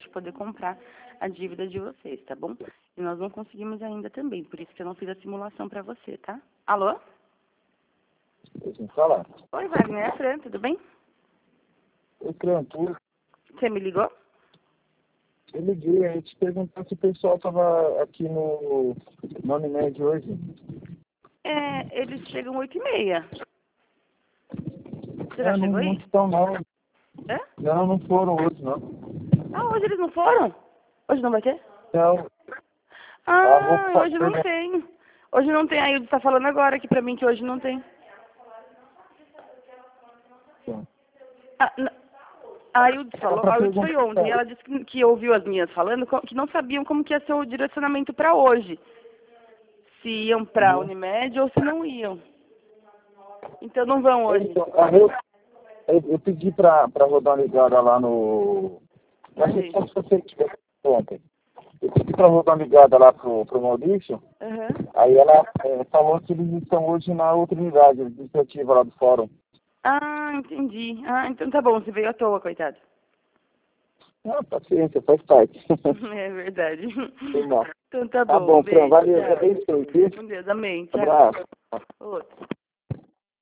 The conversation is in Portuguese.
poder comprar a dívida de vocês, tá bom? E nós não conseguimos ainda também, por isso que eu não fiz a simulação para você, tá? Alô? Deixa eu falar. Oi, Wagner, é a Fran, tudo bem? Oi, Crantura. Você me ligou? Eu liguei, a gente perguntou se o pessoal estava aqui no Unimed hoje. É, eles chegam 8h30. Você já chegou Não aí? estão, não. Hã? Não foram hoje, não. Ah, hoje eles não foram? Hoje não vai ter? Não. Ah, hoje não tem. Hoje não tem. A Hilda tá falando agora aqui pra mim que hoje não tem. A Hilda falou, a Hilda foi ontem. Ela disse que ouviu as minhas falando que não sabiam como que ia ser o direcionamento pra hoje. Se iam pra Unimed ou se não iam. Então não vão hoje. Então, eu pedi para rodar uma ligada lá no... Mas se você tivesse ontem. Eu pedi para rodar uma ligada lá pro Maurício. Aí ela falou que eles estão hoje na outra unidade administrativa lá do fórum. Ah, entendi. Ah, então tá bom, você veio à toa, coitado. Ah, paciência, faz parte. É verdade. Então Então tá bom. Tá bom, Fran, beijo, valeu, tchau. abençoe, viu? Com Deus, amém. Tchau. Abraço. Outro.